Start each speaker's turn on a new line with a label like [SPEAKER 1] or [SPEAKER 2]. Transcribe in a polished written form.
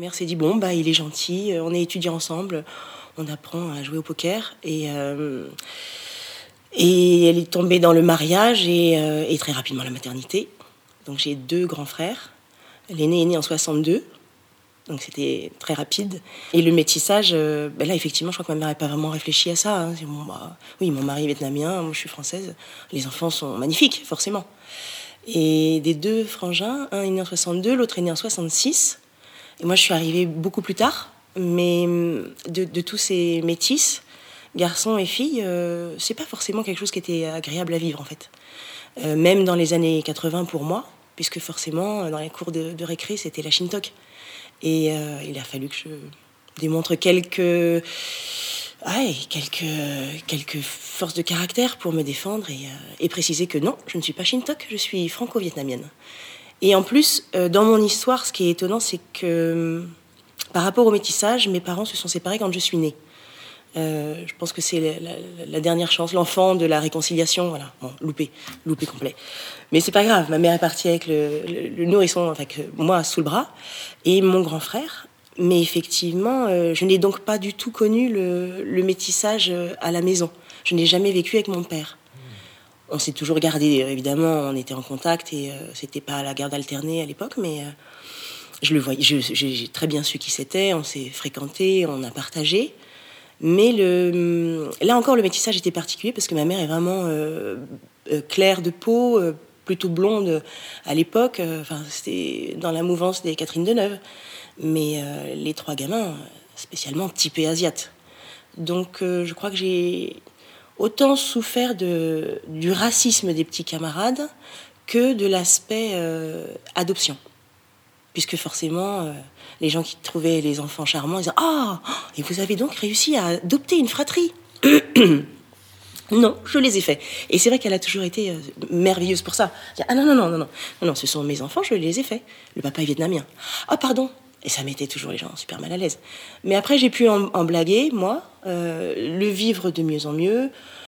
[SPEAKER 1] mère s'est dit, bon, il est gentil, on est étudiants ensemble, on apprend à jouer au poker. Et elle est tombée dans le mariage et très rapidement la maternité. Donc j'ai 2 grands frères. L'aîné est né en 62, donc c'était très rapide. Et le métissage, là effectivement, je crois que ma mère n'a pas vraiment réfléchi à ça. Hein. Oui, mon mari est vietnamien, moi je suis française. Les enfants sont magnifiques, forcément. Et des 2 frangins, un est né en 62, l'autre est né en 66. Et moi je suis arrivée beaucoup plus tard, mais de tous ces métis, garçons et filles, c'est pas forcément quelque chose qui était agréable à vivre en fait. Même dans les années 80 pour moi, puisque forcément dans les cours de récré c'était la shintok. Et il a fallu que je démontre quelques forces de caractère pour me défendre et préciser que non, je ne suis pas shintok, je suis franco-vietnamienne. Et en plus, dans mon histoire, ce qui est étonnant, c'est que par rapport au métissage, mes parents se sont séparés quand je suis née. Je pense que c'est la dernière chance, l'enfant de la réconciliation, voilà. Bon, loupé complet. Mais c'est pas grave, ma mère est partie avec le nourrisson, avec moi sous le bras, et mon grand frère. Mais effectivement, je n'ai donc pas du tout connu le métissage à la maison. Je n'ai jamais vécu avec mon père. On s'est toujours gardé, évidemment, on était en contact, et c'était pas la garde alternée à l'époque, mais je le voyais, j'ai très bien su qui c'était, on s'est fréquenté, on a partagé. Mais là encore, le métissage était particulier parce que ma mère est vraiment claire de peau, plutôt blonde à l'époque. C'était dans la mouvance des Catherine Deneuve. Mais les 3 gamins, spécialement typés asiates. Donc je crois que j'ai autant souffert du racisme des petits camarades que de l'aspect adoption. Puisque forcément, les gens qui trouvaient les enfants charmants, ils disaient « Ah, et vous avez donc réussi à adopter une fratrie ?» Non, je les ai faits. Et c'est vrai qu'elle a toujours été merveilleuse pour ça. Ah non, ce sont mes enfants, je les ai faits. Le papa est vietnamien. Ah pardon. Et ça mettait toujours les gens super mal à l'aise. Mais après, j'ai pu en blaguer, moi, le vivre de mieux en mieux.